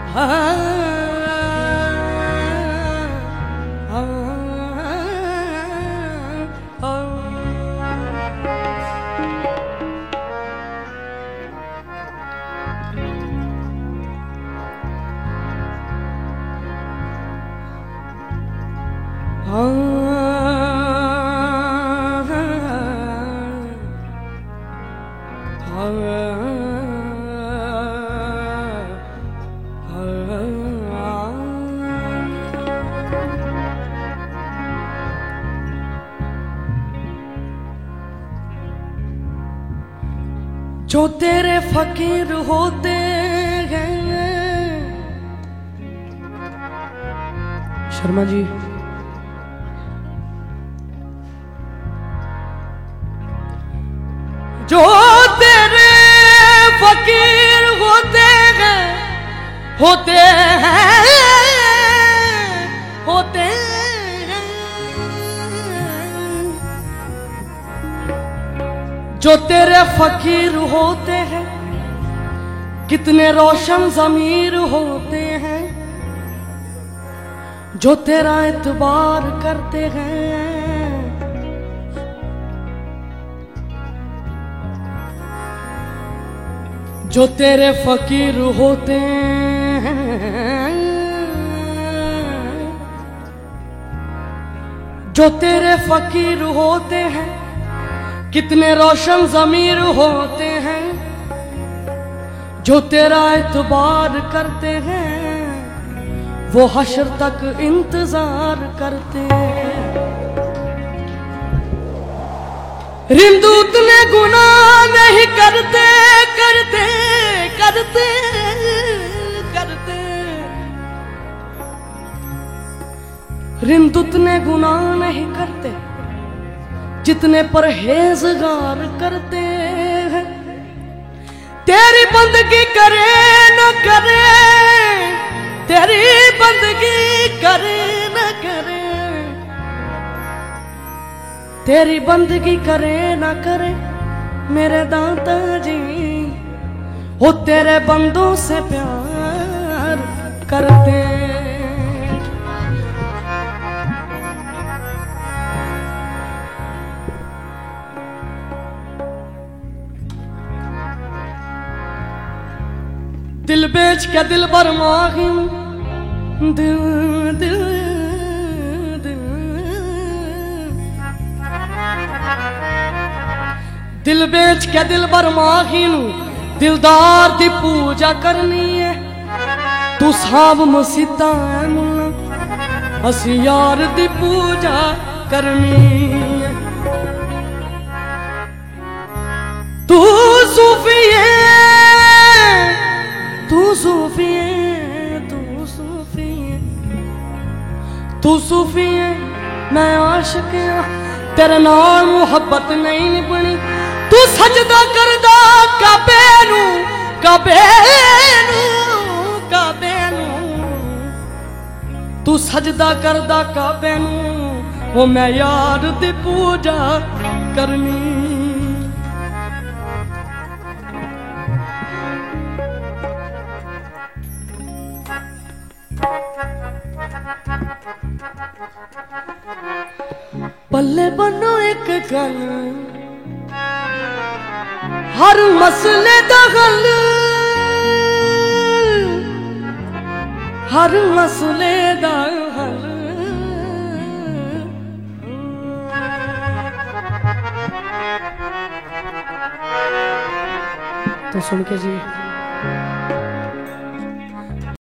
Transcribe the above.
जो तेरे फकीर होते हैं। शर्मा जी, जो तेरे फकीर होते हैं, होते हैं, होते हैं, जो तेरे फकीर होते हैं, कितने रोशन ज़मीर होते हैं, जो तेरा एतबार करते हैं। जो तेरे फकीर होते हैं, जो तेरे फकीर होते हैं, कितने रोशन ज़मीर होते हैं, जो तेरा एतबार करते हैं, वो हश्र तक इंतजार करते हैं। रिंदू उतने गुनाह नहीं करते, करते करते करते, रिंदू उतने गुनाह नहीं करते जितने परहेजगार करते हैं। तेरी बंदगी करे न करे, तेरी बंदगी करे न करे, तेरी बंदगी करे न करे मेरे दाता जी, वो तेरे बंदों से प्यार करते। दिल बेच के दिल भर माहिम, दिल दिल दिल, दिल बेच के दिल भर माहिम, दिलदार दी पूजा करनी है। तू साब मसीता है मुन्ना, असी यार दी पूजा करनी है। तू सूफी है, तू सूफी है, तू सूफी है, तू सूफी है, मैं आशिक हां, तेरे नाल मुहब्बत नहीं निभनी। तू सजदा करदा काबे नू, काबे नू, काबे नू, तू सजदा करदा काबे नू, वो मैं यार दी पूजा करनी। पल्ले बनो एक गल, हर मसले दा हल, हर मसले दा हल। तो सुन के जी